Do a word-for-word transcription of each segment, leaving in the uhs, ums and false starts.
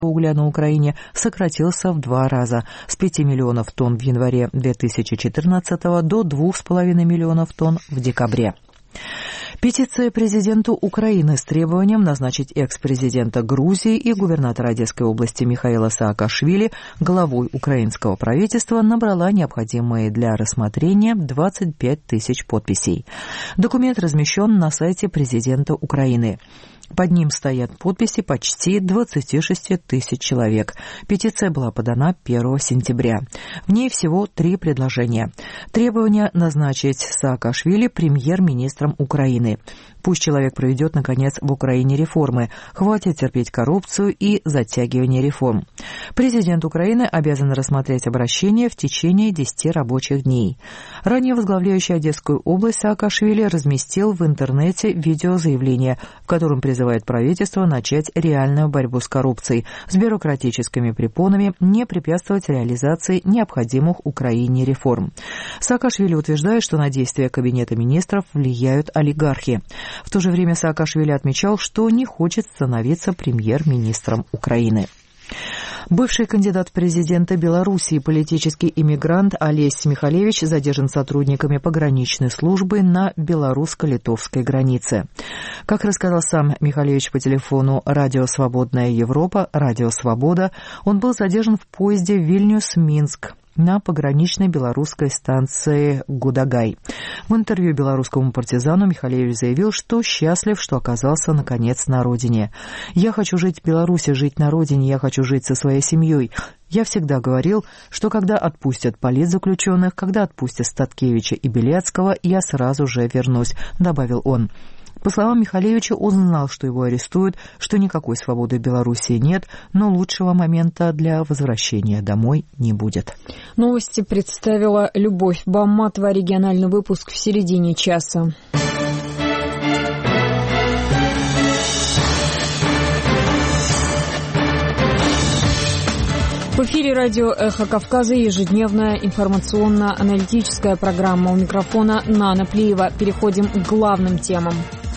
угля на Украине сократился в два раза с пяти миллионов тонн в январе две тысячи четырнадцатого до двух с половиной миллионов тонн в декабре. Петиция президенту Украины с требованием назначить экс-президента Грузии и губернатора Одесской области Михаила Саакашвили главой украинского правительства набрала необходимые для рассмотрения двадцать пять тысяч подписей. Документ размещен на сайте президента Украины. Под ним стоят подписи почти двадцати шести тысяч человек. Петиция была подана первого сентября. В ней всего три предложения. Требование назначить Саакашвили премьер-министром Украины. Пусть человек проведет, наконец, в Украине реформы. Хватит терпеть коррупцию и затягивание реформ. Президент Украины обязан рассмотреть обращение в течение десяти рабочих дней. Ранее возглавляющий Одесскую область Саакашвили разместил в интернете видеозаявление, в котором призывает правительство начать реальную борьбу с коррупцией, с бюрократическими препонами, не препятствовать реализации необходимых Украине реформ. Саакашвили утверждает, что на действия Кабинета министров влияют олигархи. В то же время Саакашвили отмечал, что не хочет становиться премьер-министром Украины. Бывший кандидат в президенты Белоруссии, политический иммигрант Олесь Михалевич задержан сотрудниками пограничной службы на белорусско-литовской границе. Как рассказал сам Михалевич по телефону «Радио Свободная Европа», «Радио Свобода», он был задержан в поезде Вильнюс-Минск на пограничной белорусской станции Гудагай. В интервью белорусскому партизану Михалевич заявил, что счастлив, что оказался, наконец, на родине. «Я хочу жить в Беларуси, жить на родине, я хочу жить со своей семьей. Я всегда говорил, что когда отпустят политзаключенных, когда отпустят Статкевича и Белецкого, я сразу же вернусь», — добавил он. По словам Михалевича, он знал, что его арестуют, что никакой свободы в Белоруссии нет, но лучшего момента для возвращения домой не будет. Новости представила Любовь Бамматова. Региональный выпуск в середине часа. В эфире радио «Эхо Кавказа» ежедневная информационно-аналитическая программа. У микрофона Нана Плиева. Переходим к главным темам.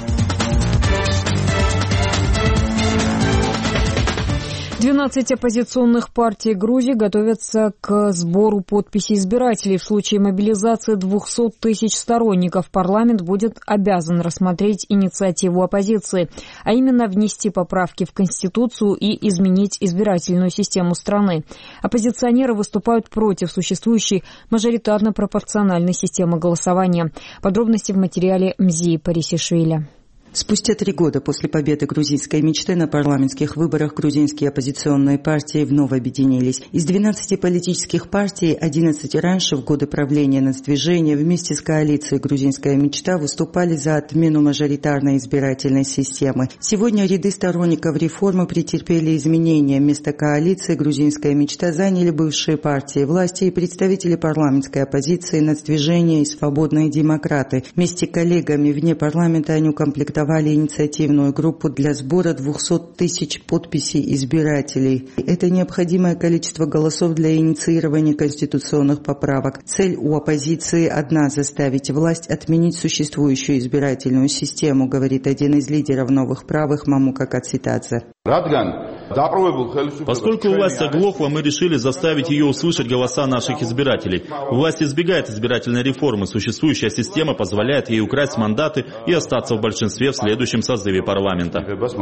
двенадцать оппозиционных партий Грузии готовятся к сбору подписей избирателей. В случае мобилизации двухсот тысяч сторонников парламент будет обязан рассмотреть инициативу оппозиции, а именно внести поправки в Конституцию и изменить избирательную систему страны. Оппозиционеры выступают против существующей мажоритарно-пропорциональной системы голосования. Подробности в материале Мзии Парисишвили. Спустя три года после победы грузинской мечты на парламентских выборах грузинские оппозиционные партии вновь объединились. Из двенадцати политических партий одиннадцать раньше, в годы правления нацдвижения, вместе с коалицией «Грузинская мечта» выступали за отмену мажоритарной избирательной системы. Сегодня ряды сторонников реформы претерпели изменения. Вместо коалиции «Грузинская мечта» заняли бывшие партии власти и представители парламентской оппозиции, нацдвижения и свободные демократы. Вместе с коллегами вне парламента они укомплектовали инициативную группу для сбора двухсот тысяч подписей избирателей. Это необходимое количество голосов для инициирования конституционных поправок. Цель у оппозиции одна – заставить власть отменить существующую избирательную систему, говорит один из лидеров новых правых Мамука Кацитадзе. Поскольку власть оглохла, мы решили заставить ее услышать голоса наших избирателей. Власть избегает избирательной реформы. Существующая система позволяет ей украсть мандаты и остаться в большинстве в следующем созыве парламента.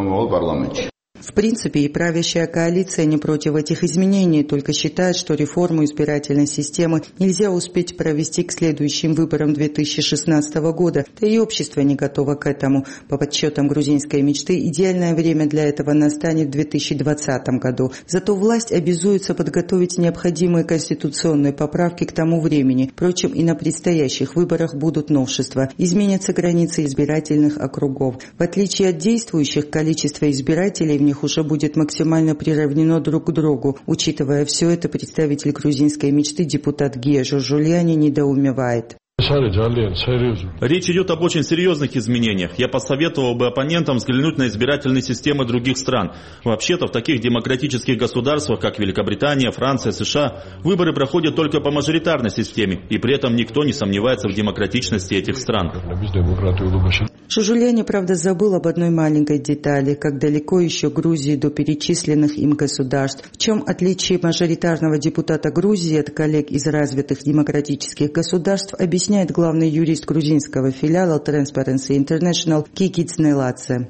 В принципе, и правящая коалиция не против этих изменений, только считает, что реформу избирательной системы нельзя успеть провести к следующим выборам две тысячи шестнадцатого года, да и общество не готово к этому. По подсчетам грузинской мечты, идеальное время для этого настанет в две тысячи двадцатом году. Зато власть обязуется подготовить необходимые конституционные поправки к тому времени. Впрочем, и на предстоящих выборах будут новшества. Изменятся границы избирательных округов. В отличие от действующих, количество избирателей в них уже будет максимально приравнено друг к другу. Учитывая все это, представитель грузинской мечты, депутат Гия Журжульяни, недоумевает. Речь идет об очень серьезных изменениях. Я посоветовал бы оппонентам взглянуть на избирательные системы других стран. Вообще-то в таких демократических государствах, как Великобритания, Франция, США, выборы проходят только по мажоритарной системе, и при этом никто не сомневается в демократичности этих стран. Жужуляни, правда, забыл об одной маленькой детали, как далеко еще Грузии до перечисленных им государств. В чем отличие мажоритарного депутата Грузии от коллег из развитых демократических государств, объясняет главный юрист грузинского филиала Transparency International Кикиц Неладзе.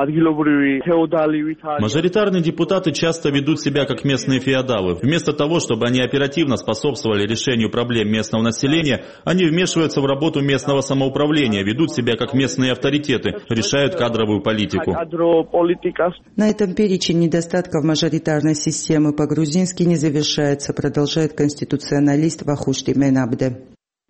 Мажоритарные депутаты часто ведут себя как местные феодалы. Вместо того, чтобы они оперативно способствовали решению проблем местного населения, они вмешиваются в работу местного самоуправления, ведут себя как местные авторитеты, решают кадровую политику. На этом перечень недостатков мажоритарной системы по-грузински не завершается, продолжает конституционалист Вахушти Менабде.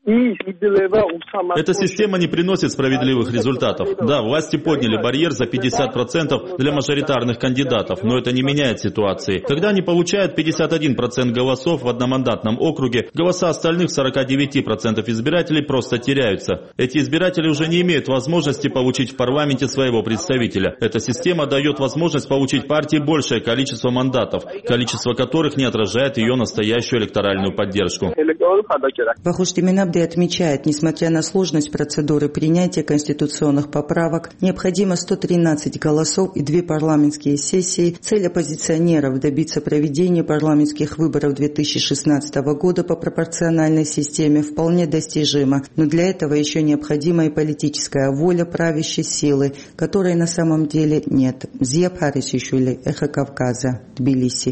Эта система не приносит справедливых результатов. Да, власти подняли барьер за пятьдесят процентов для мажоритарных кандидатов, но это не меняет ситуации. Когда они получают пятьдесят один процент голосов в одномандатном округе, голоса остальных сорок девять процентов избирателей просто теряются. Эти избиратели уже не имеют возможности получить в парламенте своего представителя. Эта система дает возможность получить партии большее количество мандатов, количество которых не отражает ее настоящую электоральную поддержку. Вахушти Менабде отмечает, несмотря на сложность процедуры принятия конституционных поправок, необходимо сто тринадцать голосов и две парламентские сессии. Цель оппозиционеров добиться проведения парламентских выборов две тысячи шестнадцатого года по пропорциональной системе вполне достижима, но для этого еще необходима и политическая воля правящей силы, которой на самом деле нет. Зия Парисишвили, Эхо Кавказа, Тбилиси.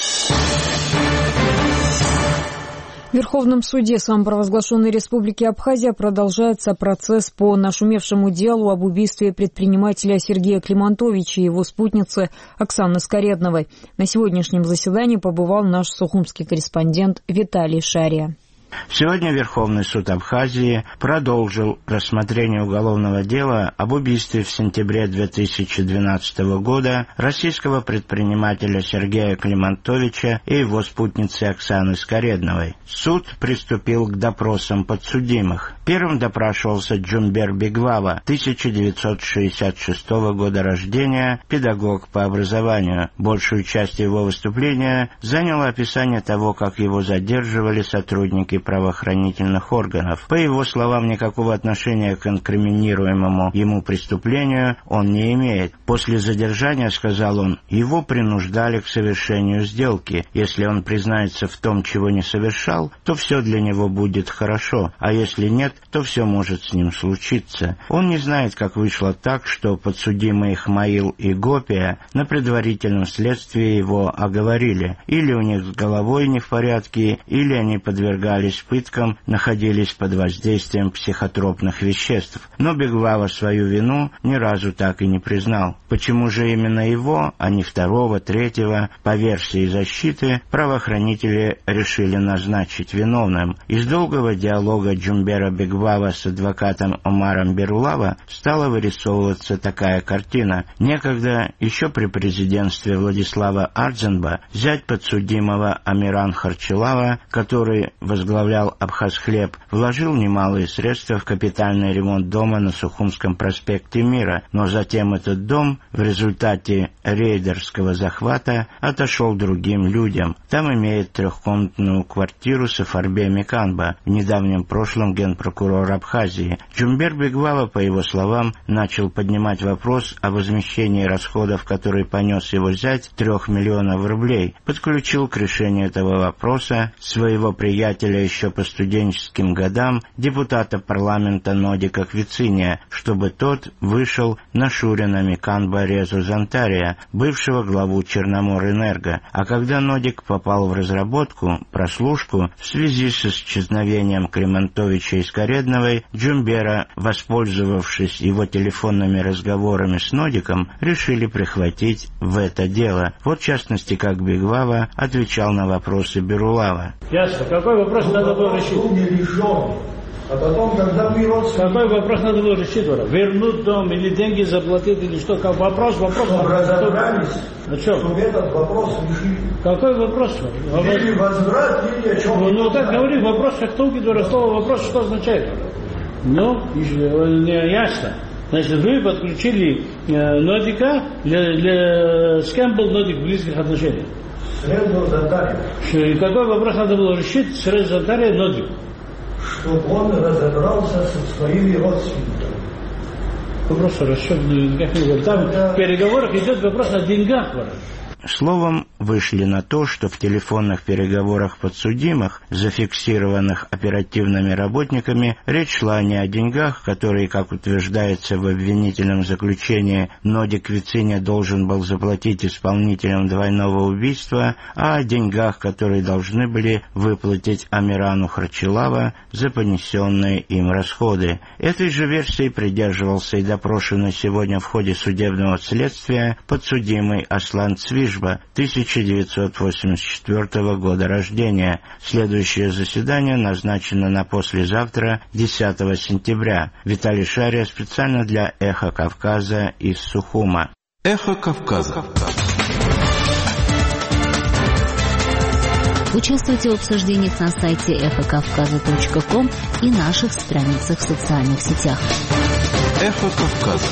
В Верховном суде самопровозглашенной Республики Абхазия продолжается процесс по нашумевшему делу об убийстве предпринимателя Сергея Климантовича и его спутницы Оксаны Скоредновой. На сегодняшнем заседании побывал наш сухумский корреспондент Виталий Шария. Сегодня Верховный суд Абхазии продолжил рассмотрение уголовного дела об убийстве в сентябре две тысячи двенадцатого года российского предпринимателя Сергея Климантовича и его спутницы Оксаны Скоредновой. Суд приступил к допросам подсудимых. Первым допрашивался Джумбер Бегвава, тысяча девятьсот шестьдесят шестого года рождения, педагог по образованию. Большую часть его выступления заняло описание того, как его задерживали сотрудники правоохранительных органов. По его словам, никакого отношения к инкриминируемому ему преступлению он не имеет. После задержания, сказал он, его принуждали к совершению сделки. Если он признается в том, чего не совершал, то все для него будет хорошо, а если нет, то все может с ним случиться. Он не знает, как вышло так, что подсудимые Хмаил и Гопия на предварительном следствии его оговорили. Или у них с головой не в порядке, или они подвергались пыткам, находились под воздействием психотропных веществ. Но Бегвава свою вину ни разу так и не признал. Почему же именно его, а не второго, третьего, по версии защиты, правоохранители решили назначить виновным? Из долгого диалога Джумбера Бегвава с адвокатом Омаром Берулава стала вырисовываться такая картина. Некогда, еще при президентстве Владислава Ардзенба, зять подсудимого Амиран Харчилава, который возглавлял Абхазхлеб, вложил немалые средства в капитальный ремонт дома на Сухумском проспекте Мира, но затем этот дом в результате рейдерского захвата отошел другим людям. Там имеет трехкомнатную квартиру Сафарбе Миканба, в недавнем прошлом генпрокурор Абхазии. Джумбер Бегвава, по его словам, начал поднимать вопрос о возмещении расходов, которые понес его зять, трех миллионов рублей. Подключил к решению этого вопроса своего приятеля еще по студенческим годам, депутата парламента Нодика Квициния, чтобы тот вышел на Шурина Миканба Резу Зантария, бывшего главу Черноморэнерго. А когда Нодик попал в разработку, прослушку, в связи с исчезновением Климантовича и Скоредновой, Джумбера, воспользовавшись его телефонными разговорами с Нодиком, решили прихватить в это дело. Вот в частности, как Бегвава отвечал на вопросы Берулава. Ясно. Какой вопрос надо было решить? А потом, когда мы родственники... Какой вопрос надо было решить? Вернуть дом или деньги заплатить, или что? Как вопрос, вопрос... Чтобы разобрались, а что? чтобы этот вопрос решили. Какой вопрос? Или возврат, или о чем? Ну, ну так говори, вопрос, как толки, слово вопрос, что означает? Ну, не ясно. Значит, вы подключили э, Нодика, для, для... с кем был Нодик в близких отношениях? С Резо Затарием. И какой вопрос надо было решить с Резо Затарием Нодик? Чтобы он разобрался со своими родственниками. Вопрос расчет, там в переговорах идет вопрос о деньгах. Словом, вышли на то, что в телефонных переговорах подсудимых, зафиксированных оперативными работниками, речь шла не о деньгах, которые, как утверждается в обвинительном заключении, Нодик Вициня должен был заплатить исполнителям двойного убийства, а о деньгах, которые должны были выплатить Амирану Харчилава за понесенные им расходы. Этой же версии придерживался и допрошенный сегодня в ходе судебного следствия подсудимый Аслан Цвиш, тысяча девятьсот восемьдесят четвёртого года рождения. Следующее заседание назначено на послезавтра, десятого сентября. Виталий Шария специально для «Эхо Кавказа» из Сухума. «Эхо Кавказа». Участвуйте в обсуждениях на сайте эхо кавказа точка ком и наших страницах в социальных сетях. «Эхо Кавказа».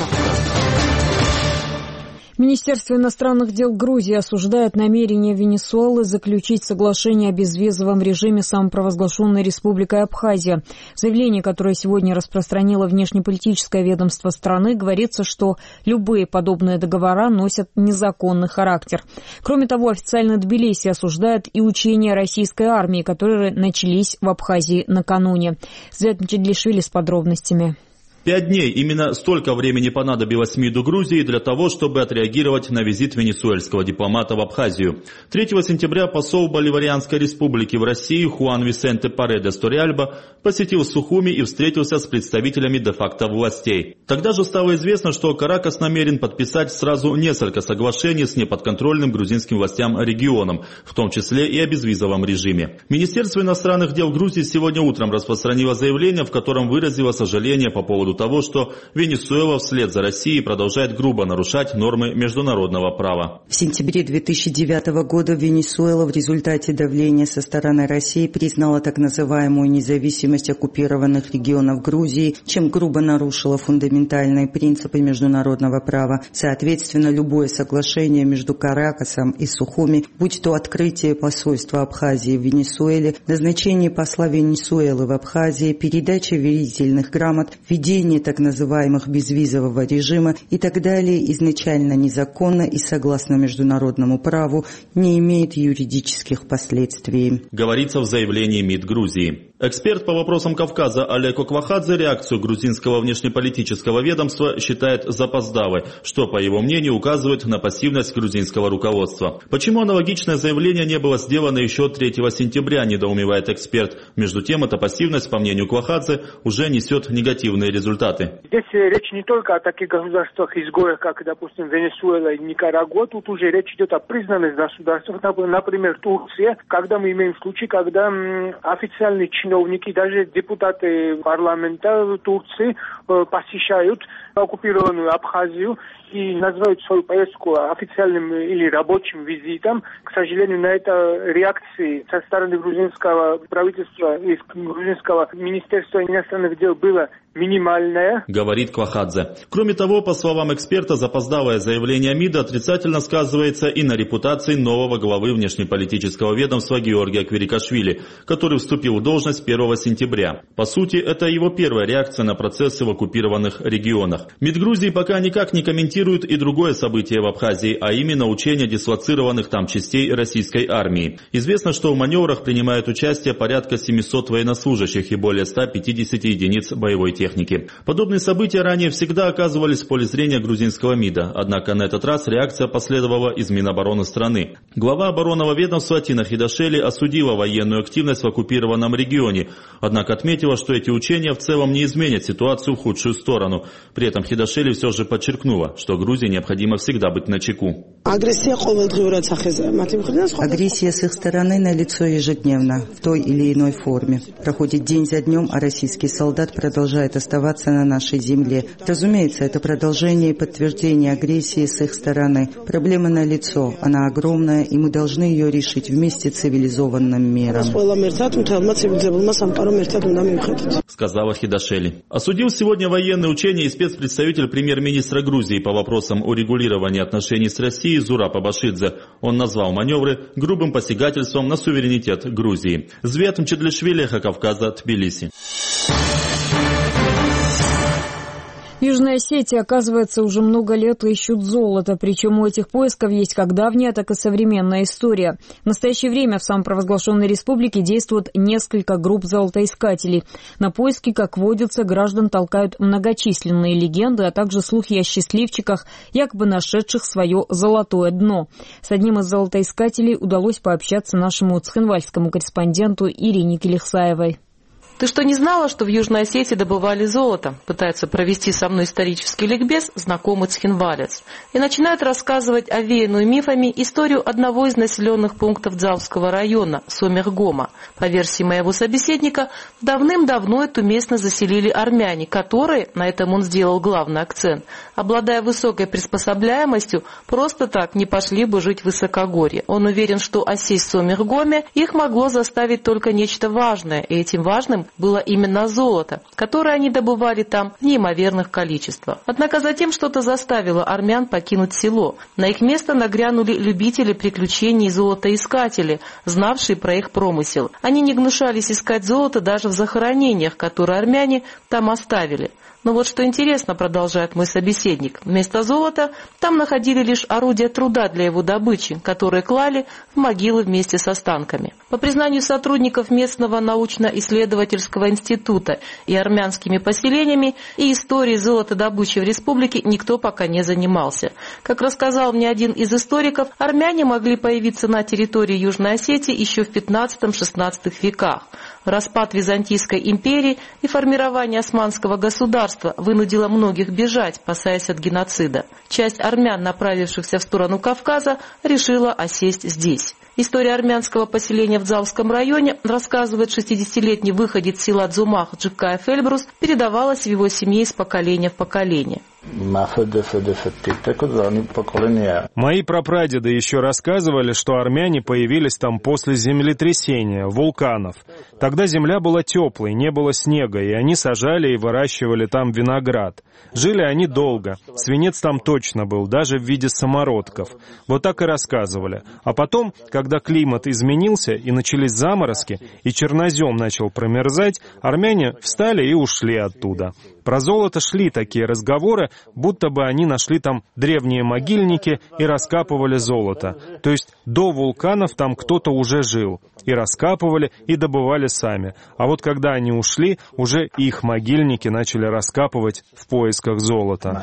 Министерство иностранных дел Грузии осуждает намерение Венесуэлы заключить соглашение о безвизовом режиме с самопровозглашенной республикой Абхазия. В заявлении, которое сегодня распространило внешнеполитическое ведомство страны, говорится, что любые подобные договора носят незаконный характер. Кроме того, официально Тбилиси осуждает и учения российской армии, которые начались в Абхазии накануне. Свет Мчедлишвили с подробностями. Пять дней. Именно столько времени понадобилось МИДу Грузии для того, чтобы отреагировать на визит венесуэльского дипломата в Абхазию. третьего сентября посол Боливарианской республики в России Хуан Висенте Паредес Торриальба посетил Сухуми и встретился с представителями де-факто властей. Тогда же стало известно, что Каракас намерен подписать сразу несколько соглашений с неподконтрольным грузинским властям регионом, в том числе и о безвизовом режиме. Министерство иностранных дел Грузии сегодня утром распространило заявление, в котором выразило сожаление по поводу того, что Венесуэла вслед за Россией продолжает грубо нарушать нормы международного права. В сентябре две тысячи девятого года Венесуэла в результате давления со стороны России признала так называемую независимость оккупированных регионов Грузии, чем грубо нарушила фундаментальные принципы международного права. Соответственно, любое соглашение между Каракасом и Сухуми, будь то открытие посольства Абхазии в Венесуэле, назначение посла Венесуэлы в Абхазии, передача верительных грамот, введение так называемых безвизового режима и так далее изначально незаконно и согласно международному праву не имеет юридических последствий. Говорится в заявлении МИД Грузии. Эксперт по вопросам Кавказа Олег Оквахадзе реакцию грузинского внешнеполитического ведомства считает запоздалой, что, по его мнению, указывает на пассивность грузинского руководства. Почему аналогичное заявление не было сделано еще третьего сентября, недоумевает эксперт. Между тем, эта пассивность, по мнению Оквахадзе, уже несет негативные результаты. Здесь речь не только о таких государствах-изгоях, как, допустим, Венесуэла и Никарагуа. Тут уже речь идет о признанных государствах, например, Турция, когда мы имеем случай, когда официальные чиновники Чиновники, даже депутаты парламента Турции э, посещают оккупированную Абхазию и называют свою поездку официальным или рабочим визитом. К сожалению, на это реакции со стороны грузинского правительства и грузинского министерства иностранных дел было минимальная, говорит Квахадзе. Кроме того, по словам эксперта, запоздалое заявление МИДа отрицательно сказывается и на репутации нового главы внешнеполитического ведомства Георгия Квирикашвили, который вступил в должность первого сентября. По сути, это его первая реакция на процессы в оккупированных регионах. МИД Грузии пока никак не комментирует и другое событие в Абхазии, а именно учения дислоцированных там частей российской армии. Известно, что в маневрах принимают участие порядка семисот военнослужащих и более ста пятидесяти единиц боевой техники. Подобные события ранее всегда оказывались в поле зрения грузинского МИДа, однако на этот раз реакция последовала из Минобороны страны. Глава оборонного ведомства Тина Хидашели осудила военную активность в оккупированном регионе, однако отметила, что эти учения в целом не изменят ситуацию в худшую сторону. При этом Хидашели все же подчеркнула, что Грузии необходимо всегда быть начеку. Агрессия с их стороны налицо ежедневно, в той или иной форме. Проходит день за днем, а российский солдат продолжает оставаться на нашей земле. Разумеется, это продолжение и подтверждение агрессии с их стороны. Проблема налицо, она огромная, и мы должны ее решить вместе с цивилизованным миром. Сказала Хидашели. Осудил сегодня военные учения и спецпредставитель премьер-министра Грузии по вопросам урегулирования отношений с Россией Зураб Абашидзе. Он назвал маневры грубым посягательством на суверенитет Грузии. Звет Мчедлишвили, Эхо Кавказа, Тбилиси. В Южной Осетии, оказывается, уже много лет ищут золото, причем у этих поисков есть как давняя, так и современная история. В настоящее время в самопровозглашенной республике действуют несколько групп золотоискателей. На поиски, как водится, граждан толкают многочисленные легенды, а также слухи о счастливчиках, якобы нашедших свое золотое дно. С одним из золотоискателей удалось пообщаться нашему цхинвальскому корреспонденту Ирине Келихсаевой. «Ты что, не знала, что в Южной Осетии добывали золото?» Пытается провести со мной исторический ликбез знакомый цхинвалец. И начинает рассказывать овеянную мифами историю одного из населенных пунктов Дзалского района, Сомергома. По версии моего собеседника, давным-давно эту местность заселили армяне, которые, на этом он сделал главный акцент, обладая высокой приспособляемостью, просто так не пошли бы жить в высокогорье. Он уверен, что осесть в Сомергоме их могло заставить только нечто важное, и этим важным было именно золото, которое они добывали там в неимоверных количествах. Однако затем что-то заставило армян покинуть село. На их место нагрянули любители приключений и золотоискатели, знавшие про их промысел. Они не гнушались искать золото даже в захоронениях, которые армяне там оставили. Но вот что интересно, продолжает мой собеседник, вместо золота там находили лишь орудия труда для его добычи, которые клали в могилы вместе с останками. По признанию сотрудников местного научно-исследовательского института и армянскими поселениями и историей золотодобычи в республике никто пока не занимался. Как рассказал мне один из историков, армяне могли появиться на территории Южной Осетии еще в пятнадцатом-шестнадцатом веках. Распад Византийской империи и формирование османского государства вынудило многих бежать, спасаясь от геноцида. Часть армян, направившихся в сторону Кавказа, решила осесть здесь. История армянского поселения в Дзалском районе, рассказывает шестидесятилетний выходец села Дзумах Джикаев Эльбрус, передавалась в его семье из поколения в поколение. Мои прапрадеды еще рассказывали, что армяне появились там после землетрясения, вулканов. Тогда земля была теплой, не было снега, и они сажали и выращивали там виноград. Жили они долго, свинец там точно был, даже в виде самородков. Вот так и рассказывали. А потом, когда климат изменился и начались заморозки, и чернозем начал промерзать, армяне встали и ушли оттуда. Про золото шли такие разговоры, будто бы они нашли там древние могильники и раскапывали золото. То есть до вулканов там кто-то уже жил. И раскапывали, и добывали сами. А вот когда они ушли, уже их могильники начали раскапывать в поисках золота.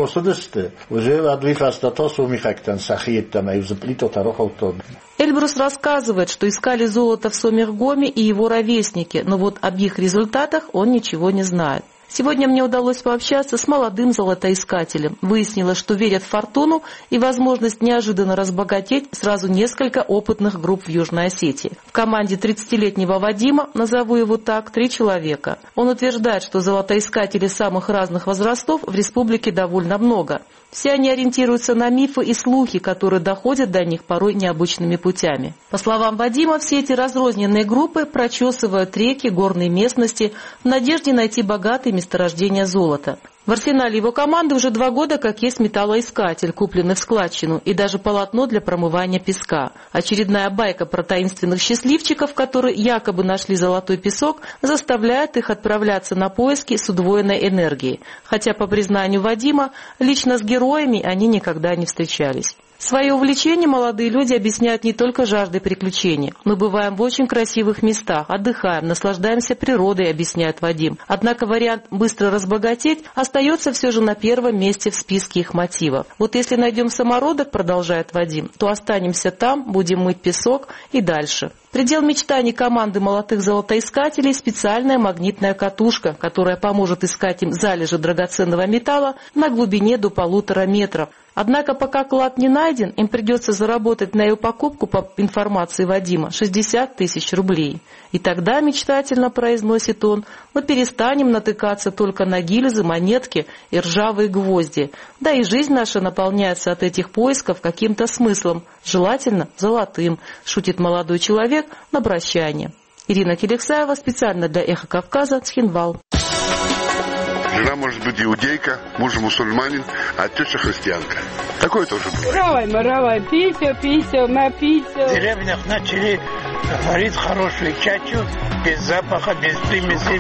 Эльбрус рассказывает, что искали золото в Сомергоме и его ровесники, но вот об их результатах он ничего не знает. Сегодня мне удалось пообщаться с молодым золотоискателем. Выяснилось, что верят в фортуну и возможность неожиданно разбогатеть сразу несколько опытных групп в Южной Осетии. В команде тридцатилетнего Вадима, назову его так, три человека. Он утверждает, что золотоискателей самых разных возрастов в республике довольно много. Все они ориентируются на мифы и слухи, которые доходят до них порой необычными путями. По словам Вадима, все эти разрозненные группы прочесывают реки, горные местности в надежде найти богатые месторождения золота. В арсенале его команды уже два года как есть металлоискатель, купленный в складчину, и даже полотно для промывания песка. Очередная байка про таинственных счастливчиков, которые якобы нашли золотой песок, заставляет их отправляться на поиски с удвоенной энергией. Хотя, по признанию Вадима, лично с героями они никогда не встречались. Свое увлечение молодые люди объясняют не только жаждой приключений. Мы бываем в очень красивых местах, отдыхаем, наслаждаемся природой, объясняет Вадим. Однако вариант быстро разбогатеть остается все же на первом месте в списке их мотивов. Вот если найдем самородок, продолжает Вадим, то останемся там, будем мыть песок и дальше. Предел мечтаний команды молодых золотоискателей – специальная магнитная катушка, которая поможет искать им залежи драгоценного металла на глубине до полутора метров. Однако пока клад не найден, им придется заработать на его покупку, по информации Вадима, шестьдесят тысяч рублей. И тогда, мечтательно произносит он, мы перестанем натыкаться только на гильзы, монетки и ржавые гвозди. Да и жизнь наша наполняется от этих поисков каким-то смыслом, желательно золотым, шутит молодой человек на прощание. Ирина Келексаева специально для «Эхо Кавказа», Цхинвал. Жена может быть иудейка, муж мусульманин, а теща христианка. Такое тоже бывает. Равай, маравай, писю, писю, на писю. В деревнях начали варить хорошую чачу, без запаха, без примесей.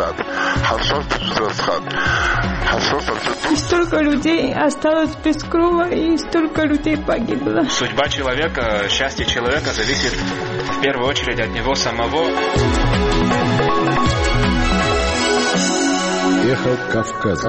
И столько людей осталось без крова, и столько людей погибло. Судьба человека, счастье человека зависит в первую очередь от него самого. Эхо Кавказа.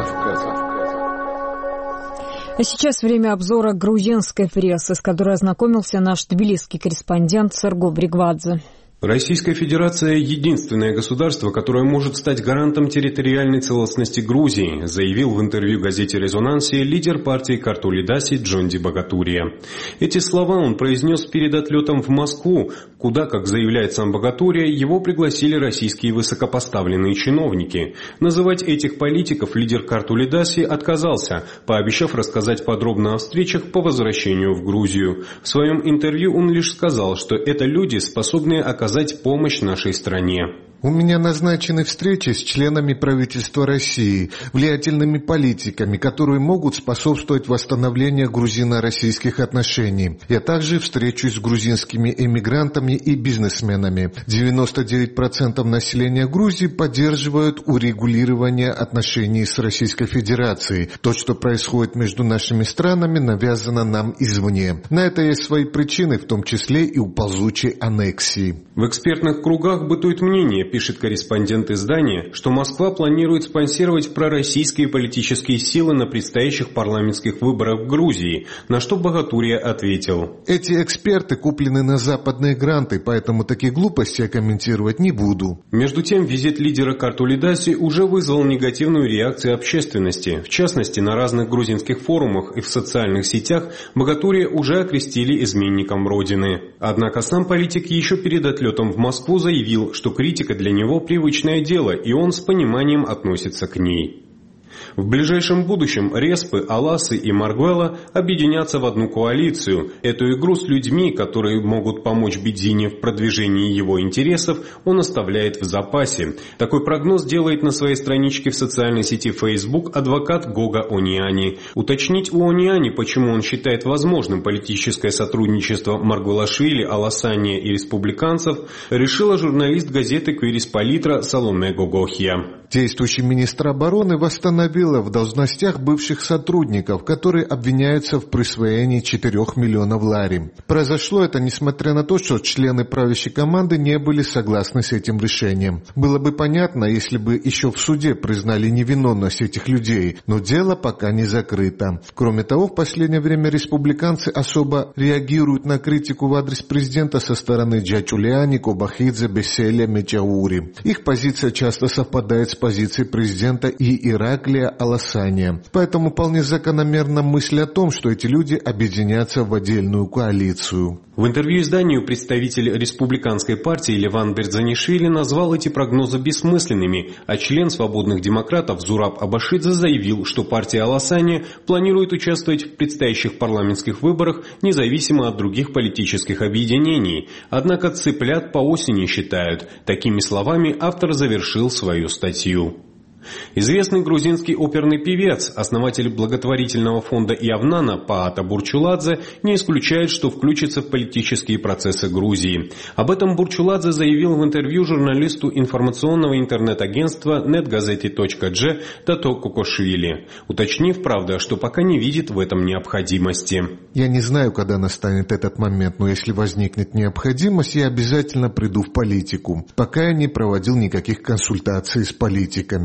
А сейчас время обзора грузинской прессы, с которой ознакомился наш тбилисский корреспондент Серго Бригвадзе. Российская Федерация – единственное государство, которое может стать гарантом территориальной целостности Грузии, заявил в интервью газете «Резонансе» лидер партии Картулидаси Джонди Богатурия. Эти слова он произнес перед отлетом в Москву, куда, как заявляет сам Богатурия, его пригласили российские высокопоставленные чиновники. Называть этих политиков лидер Картулидаси отказался, пообещав рассказать подробно о встречах по возвращению в Грузию. В своем интервью он лишь сказал, что это люди, способные оказать помощь нашей стране. У меня назначены встречи с членами правительства России, влиятельными политиками, которые могут способствовать восстановлению грузино-российских отношений. Я также встречусь с грузинскими эмигрантами и бизнесменами. девяносто девять процентов населения Грузии поддерживают урегулирование отношений с Российской Федерацией. То, что происходит между нашими странами, навязано нам извне. На это есть свои причины, в том числе и у ползучей аннексии. В экспертных кругах бытует мнение, пишет корреспондент издания, что Москва планирует спонсировать пророссийские политические силы на предстоящих парламентских выборах в Грузии, на что Богатурия ответил: «Эти эксперты куплены на западные гранты, поэтому такие глупости я комментировать не буду». Между тем, визит лидера Картулидаси уже вызвал негативную реакцию общественности. В частности, на разных грузинских форумах и в социальных сетях Богатурия уже окрестили изменником Родины. Однако сам политик еще перед отлетом в Москву заявил, что критика для него привычное дело, и он с пониманием относится к ней. В ближайшем будущем Респы, Аласы и Маргуэла объединятся в одну коалицию. Эту игру с людьми, которые могут помочь Бедзине в продвижении его интересов, он оставляет в запасе. Такой прогноз делает на своей страничке в социальной сети Facebook адвокат Гога Ониани. Уточнить у Ониани, почему он считает возможным политическое сотрудничество Маргуэлашвили, Аласания и республиканцев, решила журналист газеты «Квирис-Политра» Саломе Гогохия. Действующий министр обороны восстановила в должностях бывших сотрудников, которые обвиняются в присвоении четырёх миллионов лари. Произошло это несмотря на то, что члены правящей команды не были согласны с этим решением. Было бы понятно, если бы еще в суде признали невиновность этих людей, но дело пока не закрыто. Кроме того, в последнее время республиканцы особо реагируют на критику в адрес президента со стороны Джачулиани, Кобахидзе, Беселя, Мечаури. Их позиция часто совпадает с позицией президента и Ираклия Аласания. Поэтому вполне закономерна мысль о том, что эти люди объединятся в отдельную коалицию. В интервью изданию представитель республиканской партии Леван Бердзанишвили назвал эти прогнозы бессмысленными, а член свободных демократов Зураб Абашидзе заявил, что партия Аласания планирует участвовать в предстоящих парламентских выборах независимо от других политических объединений. Однако цыплят по осени считают. Такими словами автор завершил свою статью. Известный грузинский оперный певец, основатель благотворительного фонда Явнана Паата Бурчуладзе не исключает, что включится в политические процессы Грузии. Об этом Бурчуладзе заявил в интервью журналисту информационного интернет-агентства netgazeti точка джи Тато Кокошвили, уточнив, правда, что пока не видит в этом необходимости. «Я не знаю, когда настанет этот момент, но если возникнет необходимость, я обязательно приду в политику. Пока я не проводил никаких консультаций с политиками».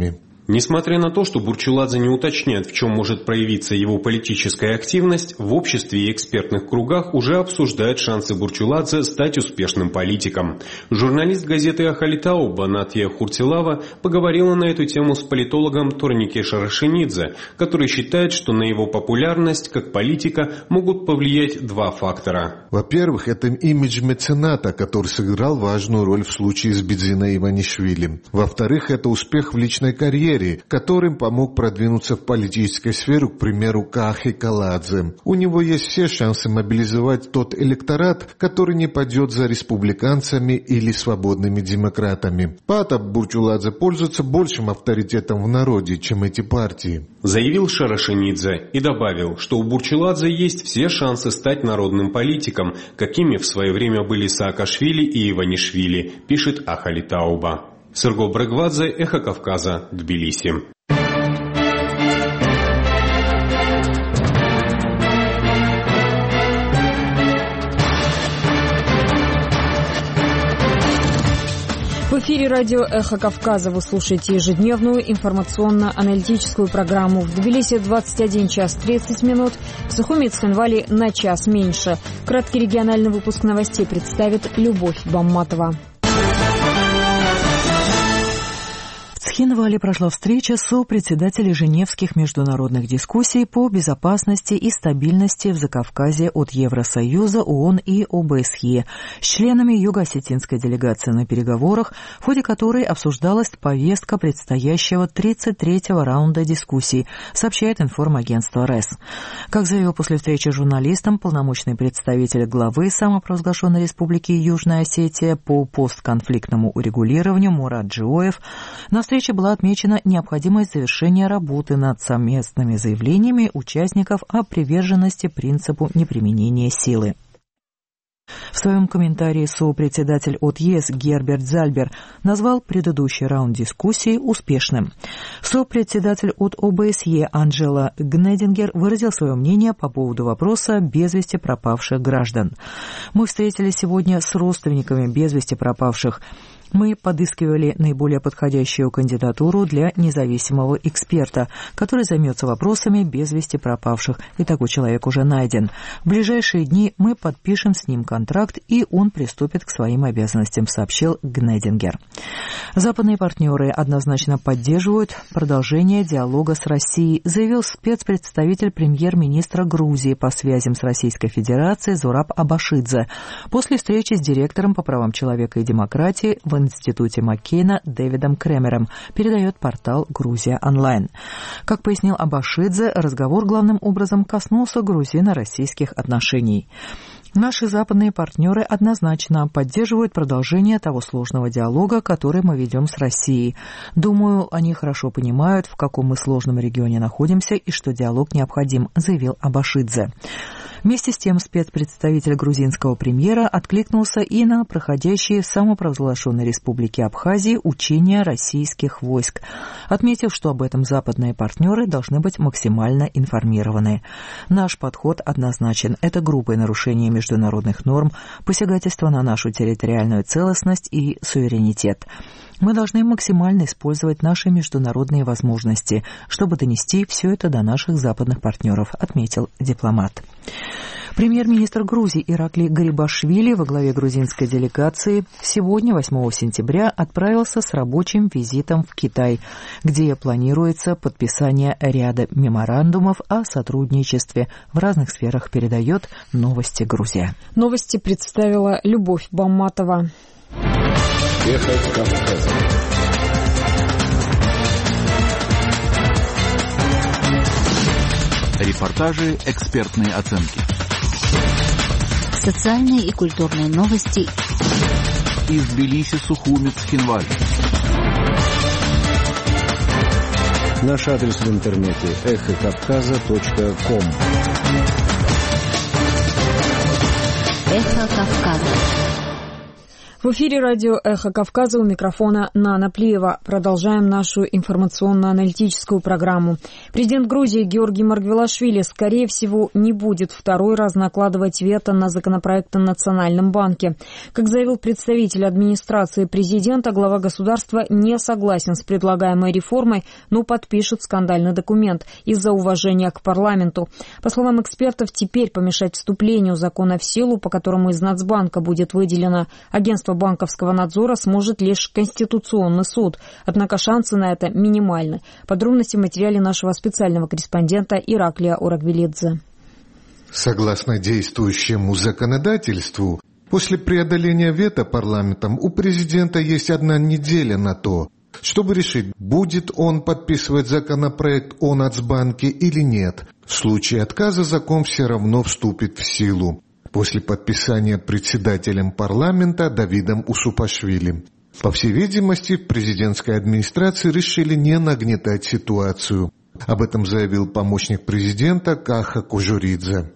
Несмотря на то, что Бурчуладзе не уточняет, в чем может проявиться его политическая активность, в обществе и экспертных кругах уже обсуждают шансы Бурчуладзе стать успешным политиком. Журналист газеты «Ахалитауба» Натья Хуртилава поговорила на эту тему с политологом Торнике Шарашенидзе, который считает, что на его популярность как политика могут повлиять два фактора. Во-первых, это имидж мецената, который сыграл важную роль в случае с Бидзиной Иванишвили. Во-вторых, это успех в личной карьере, которым помог продвинуться в политической сфере, к примеру, Кахи Каладзе. У него есть все шансы мобилизовать тот электорат, который не пойдет за республиканцами или свободными демократами. Пата Бурчуладзе пользуется большим авторитетом в народе, чем эти партии. Заявил Шарашенидзе и добавил, что у Бурчуладзе есть все шансы стать народным политиком, какими в свое время были Саакашвили и Иванишвили, пишет Ахалитауба. Серго Брагвадзе, Эхо Кавказа, Тбилиси. В эфире радио «Эхо Кавказа» вы слушаете ежедневную информационно-аналитическую программу. В Тбилиси двадцать один час тридцать минут, в Сухуми и Цхинвале на час меньше. Краткий региональный выпуск новостей представит Любовь Бамматова. В Цхинвале прошла встреча сопредседателей Женевских международных дискуссий по безопасности и стабильности в Закавказье от Евросоюза, ООН и ОБСЕ с членами юго-осетинской делегации на переговорах, в ходе которой обсуждалась повестка предстоящего тридцать третьего раунда дискуссий, сообщает информагентство РЭС. Как заявил после встречи журналистам полномочный представитель главы самопровозглашенной республики Южная Осетия по постконфликтному урегулированию Мурат Джиоев, на встрече была отмечена необходимость завершения работы над совместными заявлениями участников о приверженности принципу неприменения силы. В своем комментарии сопредседатель от ЕС Герберт Зальбер назвал предыдущий раунд дискуссии успешным. Сопредседатель от ОБСЕ Анджела Гнедингер выразил свое мнение по поводу вопроса без вести пропавших граждан. Мы встретились сегодня с родственниками без вести пропавших. Мы подыскивали наиболее подходящую кандидатуру для независимого эксперта, который займется вопросами без вести пропавших, и такой человек уже найден. В ближайшие дни мы подпишем с ним контракт, и он приступит к своим обязанностям, сообщил Гнедингер. Западные партнеры однозначно поддерживают продолжение диалога с Россией, заявил спецпредставитель премьер-министра Грузии по связям с Российской Федерацией Зураб Абашидзе после встречи с директором по правам человека и демократии в Институте Маккейна Дэвидом Кремером, передает портал «Грузия онлайн». Как пояснил Абашидзе, разговор главным образом коснулся грузино-российских отношений. Наши западные партнеры однозначно поддерживают продолжение того сложного диалога, который мы ведем с Россией. Думаю, они хорошо понимают, в каком мы сложном регионе находимся и что диалог необходим, заявил Абашидзе. Вместе с тем спецпредставитель грузинского премьера откликнулся и на проходящие в самопровозглашенной республике Абхазии учения российских войск, отметив, что об этом западные партнеры должны быть максимально информированы. Наш подход однозначен. Это грубое нарушение международных норм, посягательство на нашу территориальную целостность и суверенитет. Мы должны максимально использовать наши международные возможности, чтобы донести все это до наших западных партнеров, отметил дипломат. Премьер-министр Грузии Иракли Гарибашвили во главе грузинской делегации сегодня, восьмого сентября, отправился с рабочим визитом в Китай, где планируется подписание ряда меморандумов о сотрудничестве в разных сферах, передает «Новости Грузия». Новости представила Любовь Бамматова. Эхо Кавказа. Репортажи, экспертные оценки. Социальные и культурные новости. Из Тбилиси, Сухуми, Цхинваль. Наш адрес в интернете эхо кавказа точка ком. Эхо Кавказа. В эфире радио «Эхо Кавказа», у микрофона Нана Плиева. Продолжаем нашу информационно-аналитическую программу. Президент Грузии Георгий Маргвелашвили, скорее всего, не будет второй раз накладывать вето на законопроект о Национальном банке. Как заявил представитель администрации президента, глава государства не согласен с предлагаемой реформой, но подпишет скандальный документ из-за уважения к парламенту. По словам экспертов, теперь помешать вступлению закона в силу, по которому из Нацбанка будет выделено агентство банковского надзора, сможет лишь Конституционный суд. Однако шансы на это минимальны. Подробности в материале нашего специального корреспондента Ираклия Урагвелидзе. Согласно действующему законодательству, после преодоления вето парламентом у президента есть одна неделя на то, чтобы решить, будет он подписывать законопроект о Нацбанке или нет. В случае отказа закон все равно вступит в силу после подписания председателем парламента Давидом Усупашвили. По всей видимости, в президентской администрации решили не нагнетать ситуацию. Об этом заявил помощник президента Каха Кужуридзе.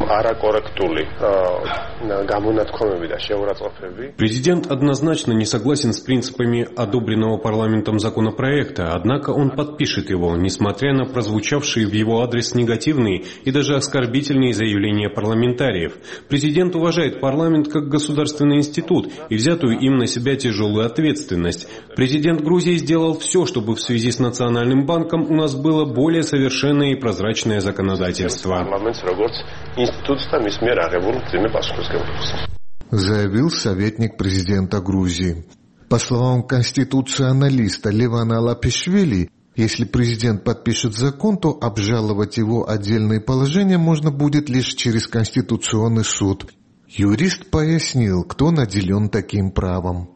Президент однозначно не согласен с принципами одобренного парламентом законопроекта, однако он подпишет его, несмотря на прозвучавшие в его адрес негативные и даже оскорбительные заявления парламентариев. Президент уважает парламент как государственный институт и взятую им на себя тяжелую ответственность. Президент Грузии сделал все, чтобы в связи с Национальным банком у нас было более совершенное и прозрачное законодательство. Заявил советник президента Грузии. По словам конституционалиста Левана Лапишвили, если президент подпишет закон, то обжаловать его отдельные положения можно будет лишь через Конституционный суд. Юрист пояснил, кто наделен таким правом.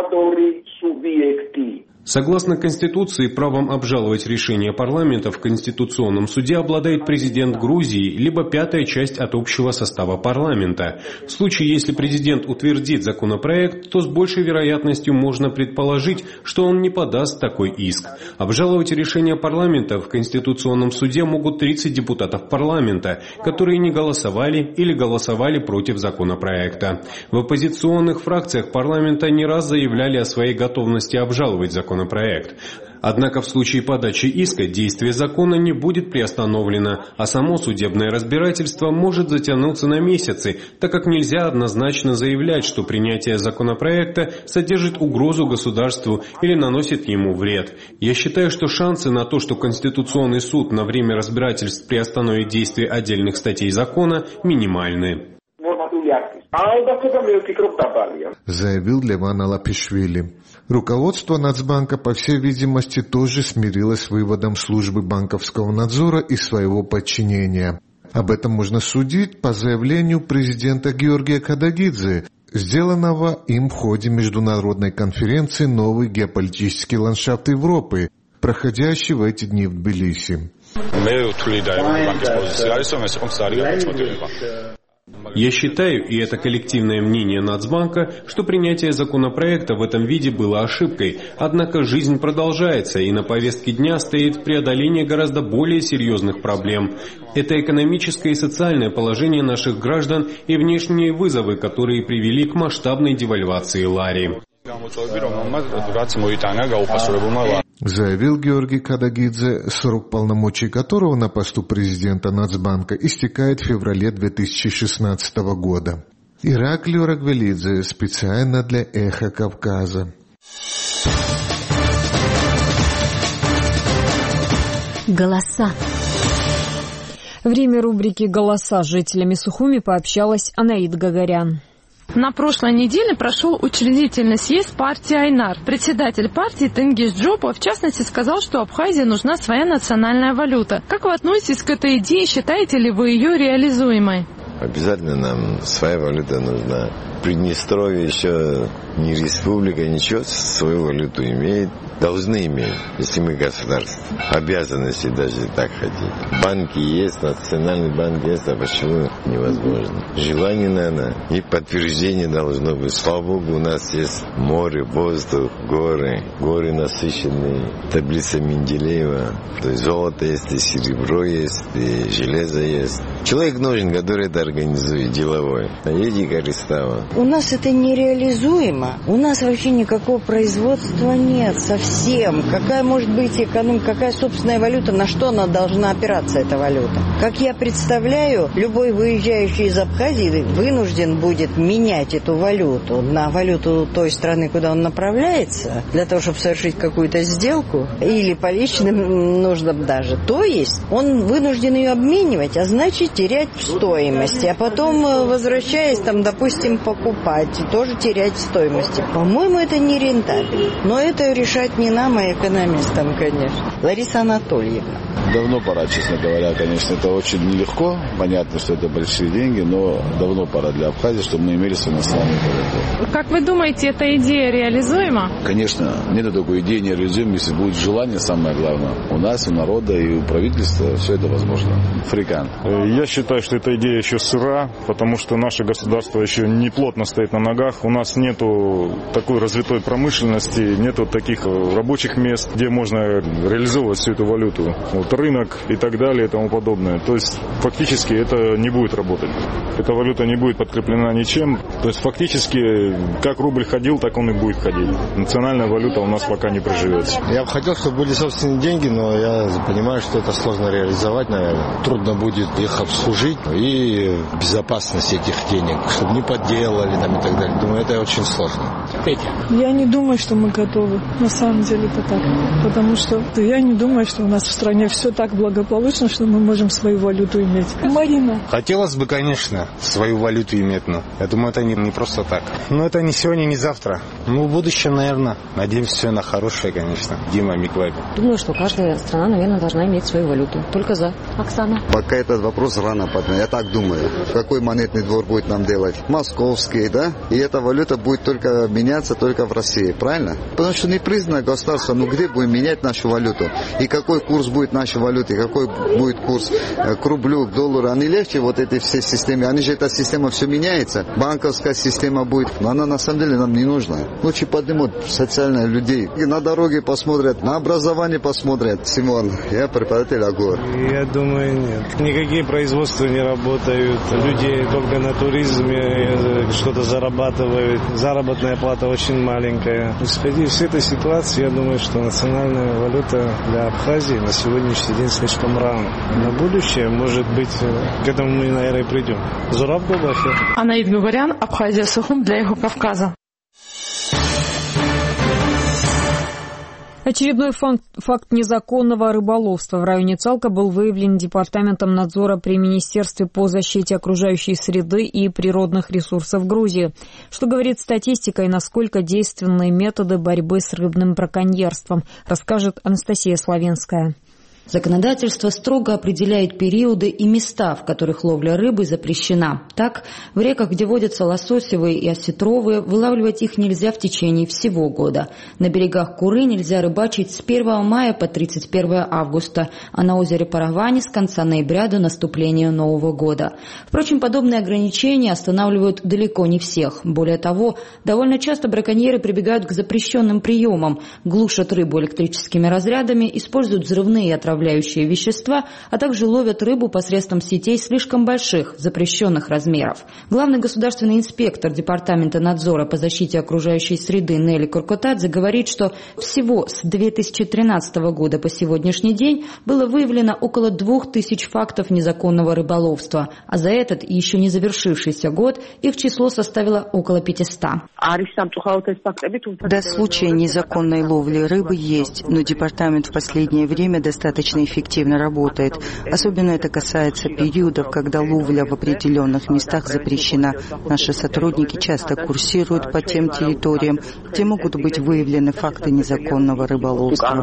Согласно Конституции, правом обжаловать решение парламента в Конституционном суде обладает президент Грузии, либо пятая часть от общего состава парламента. В случае, если президент утвердит законопроект, то с большей вероятностью можно предположить, что он не подаст такой иск. Обжаловать решение парламента в Конституционном суде могут тридцать депутатов парламента, которые не голосовали или голосовали против законопроекта. В оппозиционных фракциях парламента не раз заявляли о своей готовности обжаловать законопроект. Проект. Однако в случае подачи иска действие закона не будет приостановлено, а само судебное разбирательство может затянуться на месяцы, так как нельзя однозначно заявлять, что принятие законопроекта содержит угрозу государству или наносит ему вред. Я считаю, что шансы на то, что Конституционный суд на время разбирательств приостановит действие отдельных статей закона, минимальны. Заявил Леван Лапишвили. Руководство Нацбанка, по всей видимости, тоже смирилось с выводом службы банковского надзора из своего подчинения. Об этом можно судить по заявлению президента Георгия Кадагидзе, сделанного им в ходе международной конференции «Новый геополитический ландшафт Европы», проходящей в эти дни в Тбилиси. Я считаю, и это коллективное мнение Нацбанка, что принятие законопроекта в этом виде было ошибкой. Однако жизнь продолжается, и на повестке дня стоит преодоление гораздо более серьезных проблем. Это экономическое и социальное положение наших граждан и внешние вызовы, которые привели к масштабной девальвации лари. Заявил Георгий Кадагидзе, срок полномочий которого на посту президента Нацбанка истекает в феврале две тысячи шестнадцатого года. Ираклий Урагвелидзе, специально для «Эхо Кавказа». Голоса. Время рубрики «Голоса» с жителями Сухуми пообщалась Анаид Гагарян. На прошлой неделе прошел учредительный съезд партии Айнар. Председатель партии Тенгиз Джопа, в частности, сказал, что Абхазии нужна своя национальная валюта. Как вы относитесь к этой идее? Считаете ли вы ее реализуемой? Обязательно нам своя валюта нужна. Приднестровье еще не республика, ничего, свою валюту имеет. Должны иметь, если мы государство. Обязанности даже так хотеть. Банки есть, национальный банк есть, а почему невозможно? Желание надо и подтверждение должно быть. Слава Богу, у нас есть море, воздух, горы. Горы насыщенные. Таблица Менделеева. То есть золото есть, и серебро есть, и железо есть. Человек нужен, который это организует, деловой. Едика Ристава. У нас это нереализуемо. У нас вообще никакого производства нет совсем. Какая может быть экономика, какая собственная валюта, на что она должна опираться, эта валюта? Как я представляю, любой выезжающий из Абхазии вынужден будет менять эту валюту на валюту той страны, куда он направляется, для того, чтобы совершить какую-то сделку, или по личным нуждам даже. То есть он вынужден ее обменивать, а значит терять в стоимости, а потом, возвращаясь, там, допустим, покупать, тоже терять в стоимости. По-моему, это не рентабельно. Но это решать не нам, а экономистам, конечно. Лариса Анатольевна. Давно пора, честно говоря, конечно, это очень нелегко. Понятно, что это большие деньги, но давно пора для Абхазии, чтобы мы имели свой национальный валюту. Как вы думаете, эта идея реализуема? Конечно, нет такой идеи нереализуемой, если будет желание, самое главное. У нас, у народа и у правительства все это возможно. Фрикан. Я считаю, что эта идея еще сыра, потому что наше государство еще не плотно стоит на ногах. У нас нету такой развитой промышленности, нету таких рабочих мест, где можно реализовывать всю эту валюту. Вот рынок и так далее и тому подобное. То есть фактически это не будет работать. Эта валюта не будет подкреплена ничем. То есть фактически как рубль ходил, так он и будет ходить. Национальная валюта у нас пока не проживется. Я бы хотел, чтобы были собственные деньги, но я понимаю, что это сложно реализовать, наверное. Трудно будет их обслужить и безопасность этих денег, чтобы не подделали там и так далее. Думаю, это очень сложно. Петя. Я не думаю, что мы готовы. На самом деле это так. Потому что я не думаю, что у нас в стране все так благополучно, что мы можем свою валюту иметь. Марина. Хотелось бы, конечно, свою валюту иметь, но я думаю, это не, не просто так. Но это не сегодня, не завтра. Ну, в будущем, наверное. Надеемся все на хорошее, конечно. Дима Миклайб. Думаю, что каждая страна, наверное, должна иметь свою валюту. Только за. Оксана. Пока этот вопрос рано поднять. Я так думаю. Какой монетный двор будет нам делать? Московский, да? И эта валюта будет только меняться только в России. Правильно? Потому что не признано государство. Ну, где будем менять нашу валюту? И какой курс будет нашей валюты? Какой будет курс к рублю, к доллару? Они легче, вот эти все системы. Они же, эта система все меняется. Банковская система будет. Но она на самом деле нам не нужна. Лучше поднимут социальных людей. И на дороге посмотрят, на образование посмотрят. Симон, я преподаватель АГОР. Я думаю, нет. Никакие производства не работают. Люди только на туризме что-то зарабатывают. Заработная плата очень маленькая. Исходя из этой ситуации, я думаю, что национальная валюта для Абхазии на сегодняшний день слишком рано. На будущее, может быть, к этому мы, наверное, и придем. Зураб Губахер. Анаид Гугарян, Абхазия Сухум для Эхо Кавказа. Очередной факт, факт незаконного рыболовства в районе Цалка был выявлен Департаментом надзора при Министерстве по защите окружающей среды и природных ресурсов Грузии. Что говорит статистика и насколько действенны методы борьбы с рыбным браконьерством, расскажет Анастасия Славенская. Законодательство строго определяет периоды и места, в которых ловля рыбы запрещена. Так, в реках, где водятся лососевые и осетровые, вылавливать их нельзя в течение всего года. На берегах Куры нельзя рыбачить с первого мая по тридцать первое августа, а на озере Паравани с конца ноября до наступления Нового года. Впрочем, подобные ограничения останавливают далеко не всех. Более того, довольно часто браконьеры прибегают к запрещенным приемам, глушат рыбу электрическими разрядами, используют взрывные и отравляющие вещества, а также ловят рыбу посредством сетей слишком больших, запрещенных размеров. Главный государственный инспектор Департамента надзора по защите окружающей среды Нелли Куркотадзе говорит, что всего с две тысячи тринадцатого года по сегодняшний день было выявлено около двух тысяч фактов незаконного рыболовства, а за этот еще не завершившийся год их число составило около пятисот. Да, случаи незаконной ловли рыбы есть, но департамент в последнее время достаточно достаточно эффективно работает. Особенно это касается периодов, когда ловля в определенных местах запрещена. Наши сотрудники часто курсируют по тем территориям, где могут быть выявлены факты незаконного рыболовства.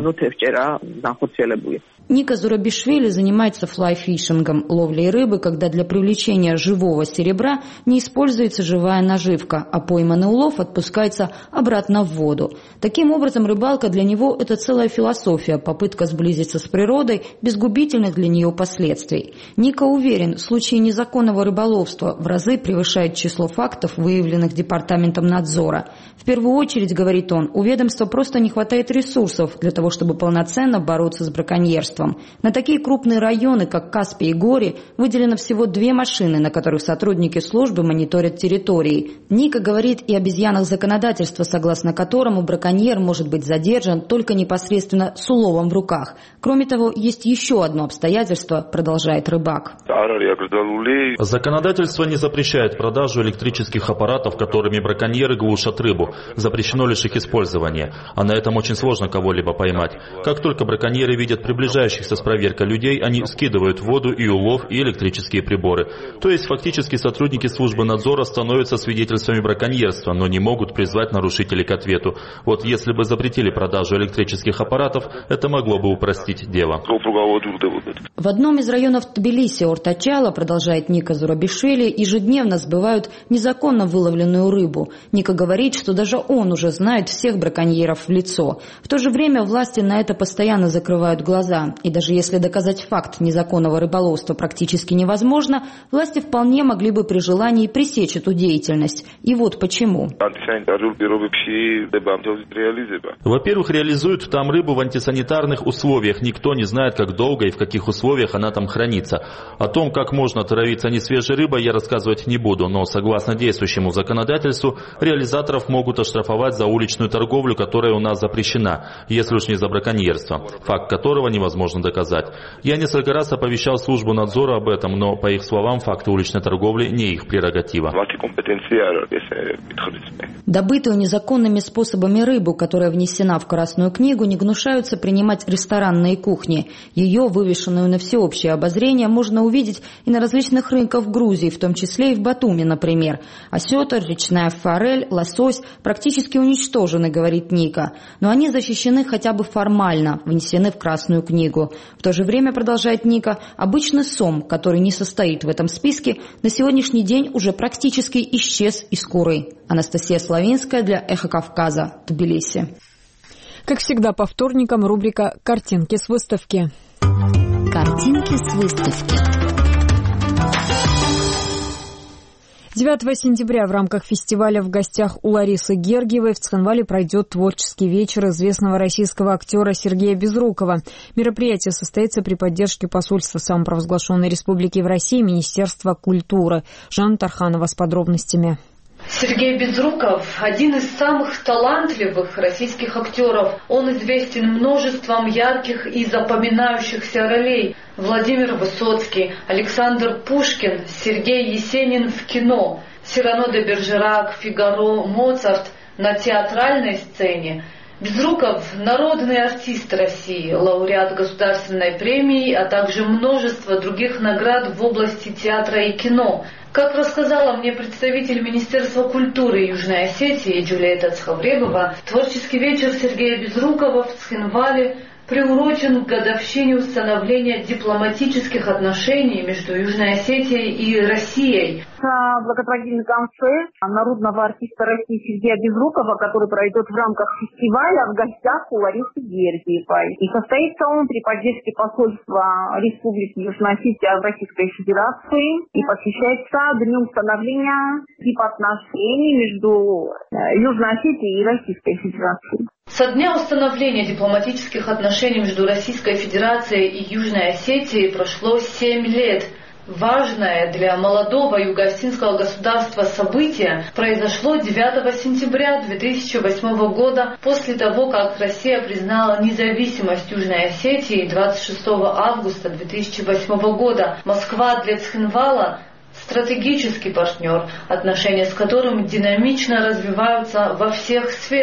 Ника Зурабишвили занимается флайфишингом, ловлей рыбы, когда для привлечения живого серебра не используется живая наживка, а пойманный улов отпускается обратно в воду. Таким образом, рыбалка для него – это целая философия, попытка сблизиться с природой без губительных для нее последствий. Ника уверен, в случае незаконного рыболовства в разы превышает число фактов, выявленных Департаментом надзора. В первую очередь, говорит он, у ведомства просто не хватает ресурсов для того, чтобы полноценно бороться с браконьерством. На такие крупные районы, как Каспий и Гори, выделено всего две машины, на которых сотрудники службы мониторят территории. Ника говорит и об изъянах законодательства, согласно которому браконьер может быть задержан только непосредственно с уловом в руках. Кроме того, есть еще одно обстоятельство, продолжает рыбак. Законодательство не запрещает продажу электрических аппаратов, которыми браконьеры глушат рыбу. Запрещено лишь их использование, а на этом очень сложно кого-либо поймать. Как только браконьеры видят приближающихся с проверкой людей, они скидывают в воду и улов, и электрические приборы. То есть фактически сотрудники службы надзора становятся свидетельствами браконьерства, но не могут призвать нарушителей к ответу. Вот если бы запретили продажу электрических аппаратов, это могло бы упростить дело. В одном из районов Тбилиси, Ортачала, продолжает Ника Зурабишвили, ежедневно сбывают незаконно выловленную рыбу. Ника говорит, что даже он уже знает всех браконьеров в лицо. В то же время власти на это постоянно закрывают глаза. И даже если доказать факт незаконного рыболовства практически невозможно, власти вполне могли бы при желании пресечь эту деятельность. И вот почему. Во-первых, реализуют там рыбу в антисанитарных условиях. Никто не знает, как долго и в каких условиях она там хранится. О том, как можно травиться несвежей рыбой, я рассказывать не буду, но согласно действующему законодательству, реализаторов могут оштрафовать за уличную торговлю, которая у нас запрещена, если уж не за браконьерство, факт которого невозможно доказать. Я несколько раз оповещал службу надзора об этом, но, по их словам, факты уличной торговли не их прерогатива. Добытую незаконными способами рыбу, которая внесена в Красную книгу, не гнушаются принимать ресторанные кухни. Ее, вывешенную на всеобщее обозрение, можно увидеть и на различных рынках в Грузии, в том числе и в Батуми, например. Осетр, речная форель, лосось практически уничтожены, говорит Ника. Но они защищены хотя бы формально, внесены в Красную книгу. В то же время, продолжает Ника, обычный сом, который не состоит в этом списке, на сегодняшний день уже практически исчез из Куры. Анастасия Славинская для Эхо Кавказа, Тбилиси. Как всегда, по вторникам рубрика «Картинки с выставки». Картинки с выставки. девятого сентября в рамках фестиваля «В гостях у Ларисы Гергиевой» в Цхинвале пройдет творческий вечер известного российского актера Сергея Безрукова. Мероприятие состоится при поддержке посольства самопровозглашенной республики в России, Министерства культуры. Жанна Тарханова с подробностями. Сергей Безруков – один из самых талантливых российских актеров. Он известен множеством ярких и запоминающихся ролей. Владимир Высоцкий, Александр Пушкин, Сергей Есенин в кино, Сирано де Бержерак, Фигаро, Моцарт на театральной сцене. Безруков – народный артист России, лауреат государственной премии, а также множество других наград в области театра и кино. Как рассказала мне представитель Министерства культуры Южной Осетии Джулиета Цхавребова, творческий вечер Сергея Безрукова в Цхинвале приурочен к годовщине установления дипломатических отношений между Южной Осетией и Россией. Благотворительный концерт народного артиста России Сергея Безрукова, который пройдет в рамках фестиваля «В гостях у Ларисы Гергиевой». И состоится он при поддержке посольства Республики Южная Осетия в Российской Федерации и посвящается дню установления дипотношений между Южной Осетией и Российской Федерацией. Со дня установления дипломатических отношений между Российской Федерацией и Южной Осетией прошло семь лет. Важное для молодого юго-осетинского государства событие произошло девятого сентября две тысячи восьмого года, после того, как Россия признала независимость Южной Осетии двадцать шестого августа две тысячи восьмого года. Москва для Цхинвала – стратегический партнер, отношения с которым динамично развиваются во всех сферах.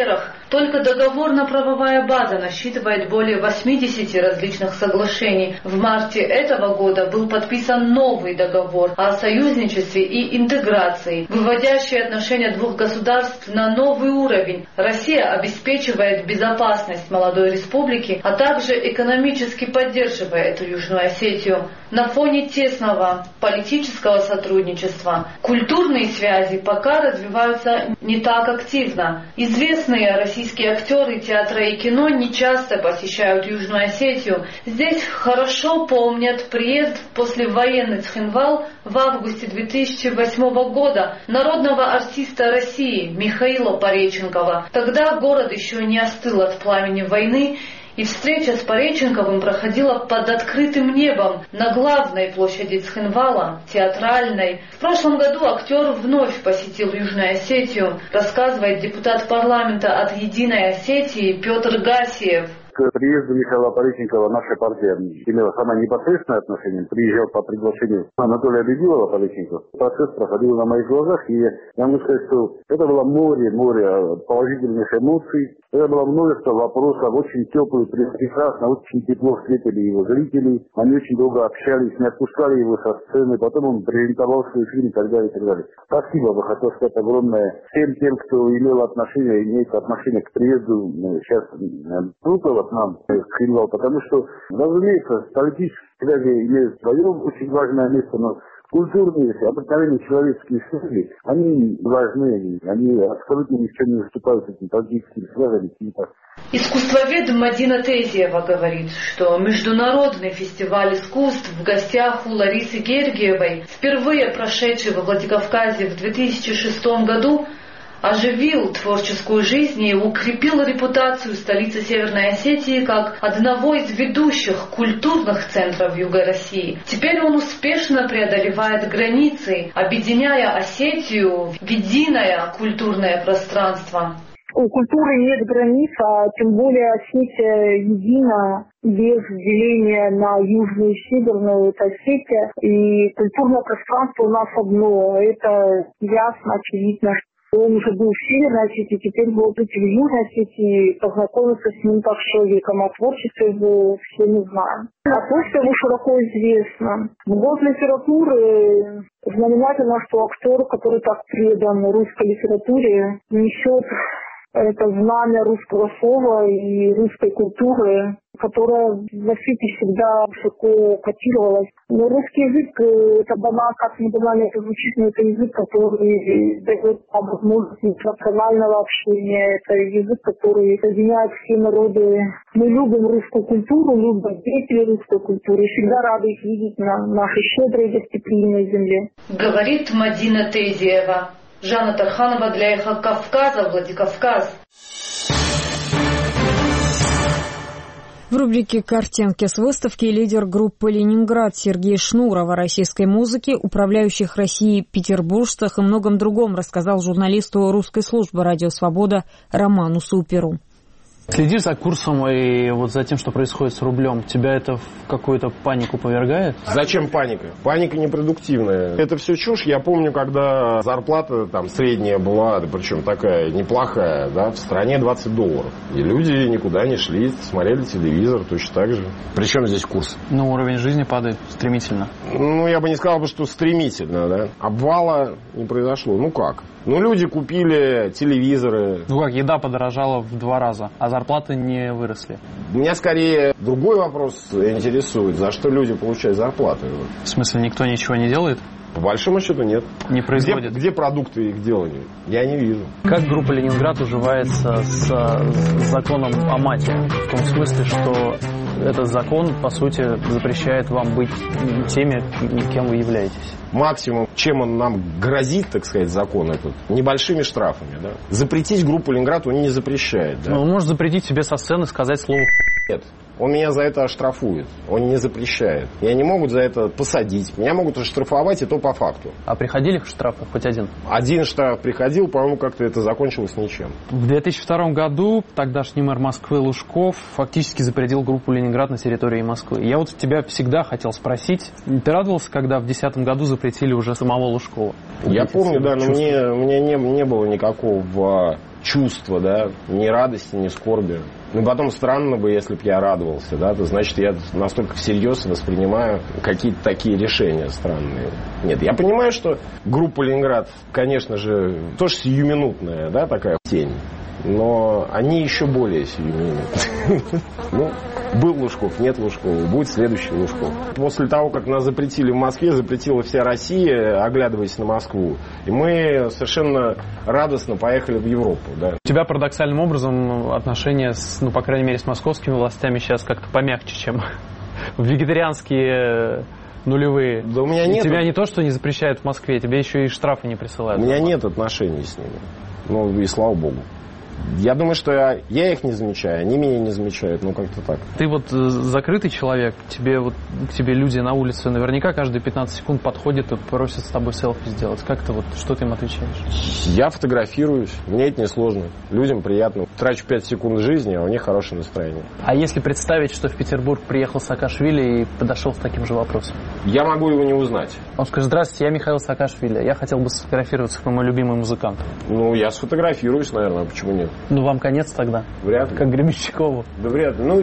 Только договорно-правовая база насчитывает более восьмидесяти различных соглашений. В марте этого года был подписан новый договор о союзничестве и интеграции, выводящий отношения двух государств на новый уровень. Россия обеспечивает безопасность молодой республики, а также экономически поддерживает Южную Осетию. На фоне тесного политического сотрудничества культурные связи пока развиваются не так активно. Известные российские актеры театра и кино не часто посещают Южную Осетию. Здесь хорошо помнят приезд в послевоенный Цхинвал в августе две тысячи восьмого года народного артиста России Михаила Пореченкова. Тогда город еще не остыл от пламени войны, и встреча с Пореченковым проходила под открытым небом на главной площади Цхинвала, театральной. В прошлом году актер вновь посетил Южную Осетию, рассказывает депутат парламента от «Единой Осетии» Петр Гасиев. К приезду Михаила Пореченкова наша партия имела самое непосредственное отношение. Приезжал по приглашению Анатолия Бедилова Пореченкова. Процесс проходил на моих глазах, и я могу сказать, что это было море, море положительных эмоций. Это было множество вопросов, очень теплые, прекрасно, очень тепло встретили его зрители. Они очень долго общались, не отпускали его со сцены. Потом он презентовал свой фильм и так далее, и так далее. Спасибо, бы хотел сказать огромное всем тем, кто имел отношение, имеет отношение к приезду сейчас Крупова к нам, к Цхинвалу, потому что, разумеется, политические связи имеют свое очень важное место, но культурные, обыкновенные человеческие связи, они важны, они абсолютно ни в чем не уступают этим политическим связям. Искусствовед Мадина Тезиева говорит, что Международный фестиваль искусств в гостях у Ларисы Гергиевой, впервые прошедший во Владикавказе в две тысячи шестом году, оживил творческую жизнь и укрепил репутацию столицы Северной Осетии как одного из ведущих культурных центров Юга России. Теперь он успешно преодолевает границы, объединяя Осетию в единое культурное пространство. У культуры нет границ, а тем более Осетия едина, без деления на южную и северную, это Осетия. И культурное пространство у нас одно, это ясно, очевидно. Он уже был в Северной Осетии, теперь будет идти в Южной Осетии, познакомиться с ним как человеком, а творчество его все не знаем. А творчество его широко известно. В год литературы знаменательно, что актер, который так предан русской литературе, несет это знамя русского слова и русской культуры, которая в Осетии всегда высоко котировалась. Но русский язык, это банально, как не банально это звучит, но это язык, который дает нам возможность национального общения. Это язык, который соединяет все народы. Мы любим русскую культуру, любим деятелей русской культуры и всегда рады их видеть на нашей щедрой гостеприимной земле. Говорит Мадина Тезиева. Жанна Тарханова для Эхо Кавказа, Владикавказ. В рубрике «Картинки с выставки» лидер группы «Ленинград» Сергей Шнуров о российской музыке, управляющих Россией петербуржцах и многом другом рассказал журналисту русской службы «Радио Свобода» Роману Суперу. Следишь за курсом и вот за тем, что происходит с рублем. Тебя это в какую-то панику повергает? Зачем паника? Паника непродуктивная. Это все чушь. Я помню, когда зарплата там средняя была, да причем такая неплохая, да, в стране двадцать долларов. И люди никуда не шли, смотрели телевизор точно так же. Причем здесь курс? Ну, уровень жизни падает стремительно. Ну, я бы не сказал, что стремительно, да. Обвала не произошло. Ну как? Ну, люди купили телевизоры. Ну как, еда подорожала в два раза, а зарплаты не выросли. Меня скорее другой вопрос интересует. За что люди получают зарплаты? В смысле, никто ничего не делает? По большому счету нет. Не производит? Где, где продукты их делания? Я не вижу. Как группа «Ленинград» уживается с, с законом о мате? В том смысле, что этот закон, по сути, запрещает вам быть теми, кем вы являетесь. Максимум, чем он нам грозит, так сказать, закон этот, небольшими штрафами. Да? Запретить группу «Ленинград» он не запрещает. Да? Ну, он может запретить тебе со сцены сказать слово «нет». Он меня за это оштрафует. Он не запрещает. Меня не могут за это посадить. Меня могут оштрафовать, и то по факту. А приходили штрафы хоть один? Один штраф приходил, по-моему, как-то это закончилось ничем. В две тысячи втором году тогдашний мэр Москвы Лужков фактически запретил группу «Ленинград» на территории Москвы. Я вот тебя всегда хотел спросить. Ты радовался, когда в две тысячи десятом году запретили уже самого Лужкова? Я помню, да, но мне, мне не, не было никакого чувства, да, ни радости, ни скорби. Ну, потом странно бы, если бы я радовался, да, то значит, я настолько всерьез воспринимаю какие-то такие решения странные. Нет, я понимаю, что группа «Ленинград», конечно же, тоже сиюминутная, да, такая тень. Но они еще более сиюминутные. Ну, был Лужков, нет Лужкова, будет следующий Лужков. После того, как нас запретили в Москве, запретила вся Россия, оглядываясь на Москву, и мы совершенно радостно поехали в Европу. Да. У тебя парадоксальным образом отношения, с, ну, по крайней мере, с московскими властями сейчас как-то помягче, чем вегетарианские нулевые. Да у меня нет. Тебя не то, что не запрещают в Москве, тебе еще и штрафы не присылают. У меня нет отношений с ними. Ну, и слава богу. Я думаю, что я, я их не замечаю, они меня не замечают, ну как-то так. Ты вот закрытый человек, тебе вот к тебе люди на улице наверняка каждые пятнадцать секунд подходят и просят с тобой селфи сделать. Как ты вот, что ты им отвечаешь? Я фотографируюсь, мне это несложно. Людям приятно. Трачу пять секунд жизни, а у них хорошее настроение. А если представить, что в Петербург приехал Саакашвили и подошел с таким же вопросом? Я могу его не узнать. Он скажет: здравствуйте, я Михаил Саакашвили, я хотел бы сфотографироваться, как мой любимый музыкант. Ну, я сфотографируюсь, наверное, почему нет? Ну, вам конец тогда. Вряд ли. Как Гребенщикову. Да вряд ли. Ну,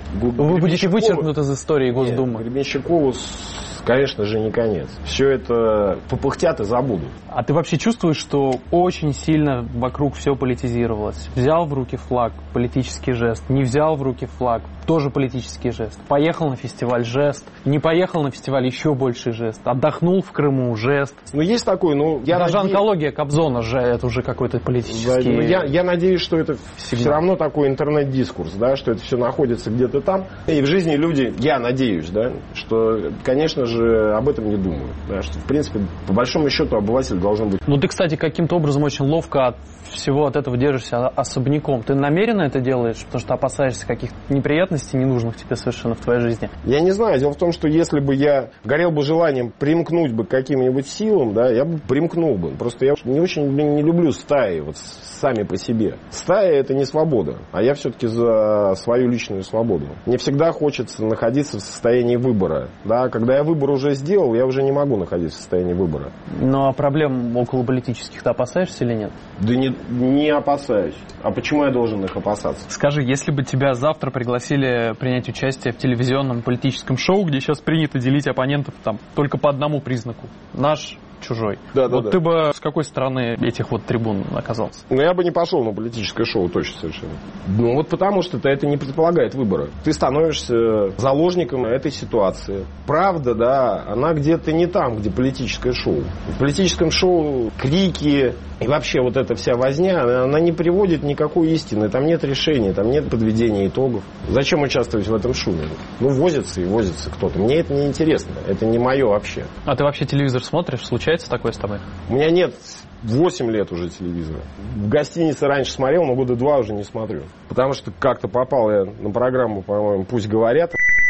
вы будете вычеркнуты из истории Госдумы. Нет, Гребенщикову, конечно же, не конец. Все это попыхтят и забудут. А ты вообще чувствуешь, что очень сильно вокруг все политизировалось? Взял в руки флаг, политический жест. Не взял в руки флаг, тоже политический жест. Поехал на фестиваль, жест. Не поехал на фестиваль, еще больше жест. Отдохнул в Крыму, жест. Ну, есть такой, ну... Я Даже надеюсь... онкология Кобзона же, это уже какой-то политический... Да, я, я надеюсь, что это сигнал. Все равно такой интернет-дискурс, да, что это все находится где-то там. И в жизни люди, я надеюсь, да, что, конечно же, об этом не думают. Да, что, в принципе, по большому счету, обыватель должен быть... Ну, ты, кстати, каким-то образом очень ловко от всего от этого держишься особняком. Ты намеренно это делаешь, потому что опасаешься каких-то неприятностей, ненужных тебе совершенно в твоей жизни? Я не знаю. Дело в том, что если бы я горел бы желанием примкнуть бы к каким-нибудь силам, да, я бы примкнул бы. Просто я не очень не люблю стаи вот сами по себе. Стая — это не свобода, а я все-таки за свою личную свободу. Мне всегда хочется находиться в состоянии выбора. Да? Когда я выбор уже сделал, я уже не могу находиться в состоянии выбора. Ну, а проблем околополитических ты опасаешься или нет? Да не, не опасаюсь. А почему я должен их опасаться? Скажи, если бы тебя завтра пригласили принять участие в телевизионном политическом шоу, где сейчас принято делить оппонентов там только по одному признаку — наш, чужой. Да, да, вот да. Ты бы с какой стороны этих вот трибун оказался? Ну, я бы не пошел на политическое шоу, точно совершенно. Ну, вот потому что это не предполагает выбора. Ты становишься заложником этой ситуации. Правда, да, она где-то не там, где политическое шоу. В политическом шоу крики и вообще вот эта вся возня, она, она не приводит никакой истины. Там нет решения, там нет подведения итогов. Зачем участвовать в этом шуме? Ну, возится и возится кто-то. Мне это не интересно. Это не мое вообще. А ты вообще телевизор смотришь? Случается такое с тобой? У меня нет восемь лет уже телевизора. В гостинице раньше смотрел, но года два уже не смотрю. Потому что как-то попал я на программу, по-моему, «Пусть говорят».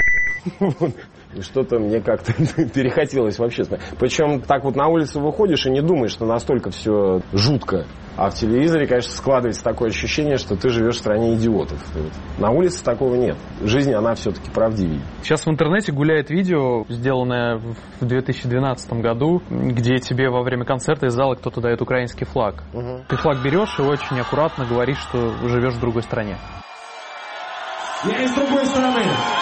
И что-то мне как-то перехотелось вообще. Причем так вот на улицу выходишь и не думаешь, что настолько все жутко. А в телевизоре, конечно, складывается такое ощущение, что ты живешь в стране идиотов. На улице такого нет. Жизнь, она все-таки правдивее. Сейчас в интернете гуляет видео, сделанное в две тысячи двенадцатом году, где тебе во время концерта из зала кто-то дает украинский флаг. Угу. Ты флаг берешь и очень аккуратно говоришь, что живешь в другой стране. Я из другой страны.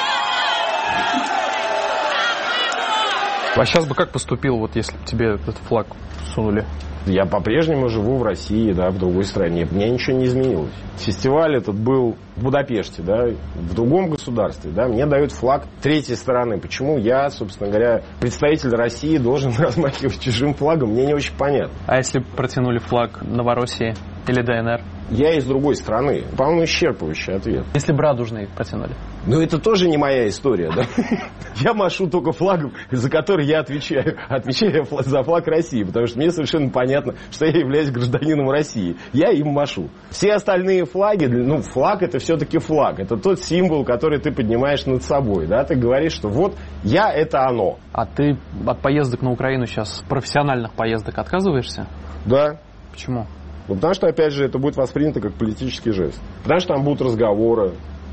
А сейчас бы как поступил, вот если бы тебе этот флаг сунули? Я по-прежнему живу в России, да, в другой стране. Мне ничего не изменилось. Фестиваль этот был в Будапеште, да, в другом государстве, да. Мне дают флаг третьей стороны. Почему я, собственно говоря, представитель России, должен размахивать чужим флагом, мне не очень понятно. А если бы протянули флаг Новороссии или ДНР? Я из другой страны. По-моему, исчерпывающий ответ. Если бы радужные протянули? Ну, это тоже не моя история, да? Я машу только флагом, за который я отвечаю. Отвечаю за флаг России, потому что мне совершенно понятно, что я являюсь гражданином России. Я им машу. Все остальные флаги, ну, флаг — это все-таки флаг. Это тот символ, который ты поднимаешь над собой, да? Ты говоришь, что вот я — это оно. А ты от поездок на Украину сейчас, профессиональных поездок, отказываешься? Да. Почему? Ну, потому что, опять же, это будет воспринято как политический жест. Потому что там будут разговоры,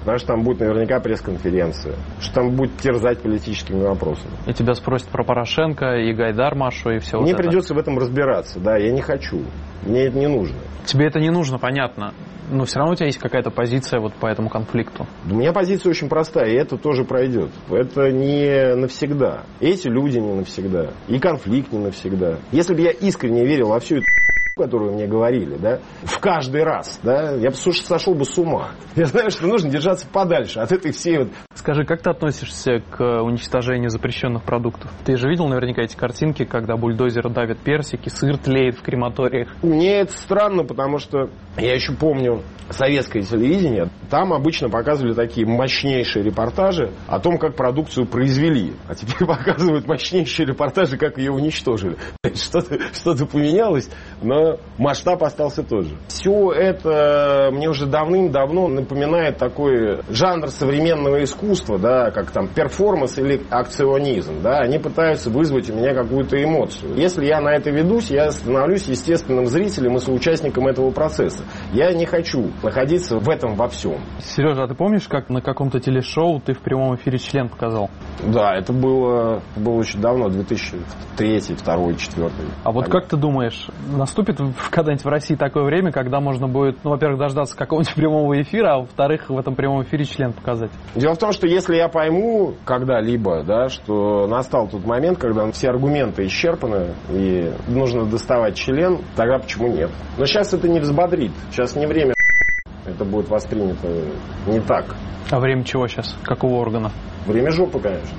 потому что там будет наверняка пресс-конференция, что там будет терзать политическими вопросами. И тебя спросят про Порошенко, и Гайдар Машу, и все Мне вот это. придется в этом разбираться, да, я не хочу, мне это не нужно. Тебе это не нужно, понятно. Но все равно у тебя есть какая-то позиция вот по этому конфликту. У меня позиция очень простая, и это тоже пройдет. Это не навсегда. Эти люди не навсегда. И конфликт не навсегда. Если бы я искренне верил во всю эту которую мне говорили, да, в каждый раз, да, я бы сошел бы с ума. Я знаю, что нужно держаться подальше от этой всей вот... Скажи, как ты относишься к уничтожению запрещенных продуктов? Ты же видел наверняка эти картинки, когда бульдозеры давят персики, сыр тлеет в крематориях? Мне это странно, потому что я еще помню советское телевидение. Там обычно показывали такие мощнейшие репортажи о том, как продукцию произвели. А теперь показывают мощнейшие репортажи, как ее уничтожили. Что-то, что-то поменялось, но масштаб остался тот же. Все это мне уже давным-давно напоминает такой жанр современного искусства, да, как там перформанс или акционизм. Да. Они пытаются вызвать у меня какую-то эмоцию. Если я на это ведусь, я становлюсь естественным зрителем и соучастником этого процесса. Я не хочу находиться в этом во всем. Сережа, а ты помнишь, как на каком-то телешоу ты в прямом эфире член показал? Да, это было, было очень давно, две тысячи третий, две тысячи второй, две тысячи четвёртый. А вот как ты думаешь, наступит когда-нибудь в России такое время, когда можно будет, ну, во-первых, дождаться какого-нибудь прямого эфира, а во-вторых, в этом прямом эфире член показать? Дело в том, что если я пойму когда-либо, да, что настал тот момент, когда все аргументы исчерпаны и нужно доставать член, тогда почему нет? Но сейчас это не взбодрит, сейчас не время, это будет воспринято не так. А время чего сейчас? Какого органа? Время жопы, конечно.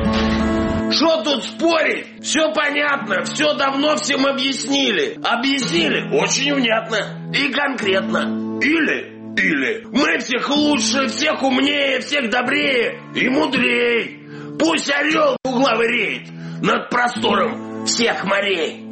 Что тут спорить? Все понятно, все давно всем объяснили. Объяснили очень внятно и конкретно. Или, или мы всех лучше, всех умнее, всех добрее и мудрее. Пусть орел угловыреет над простором всех морей.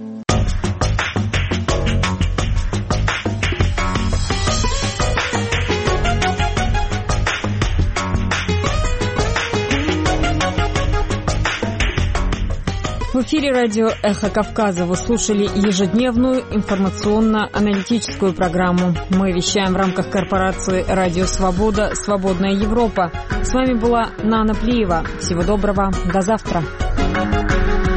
В эфире радио «Эхо Кавказа» вы слушали ежедневную информационно-аналитическую программу. Мы вещаем в рамках корпорации «Радио Свобода. Свободная Европа». С вами была Нана Плиева. Всего доброго. До завтра.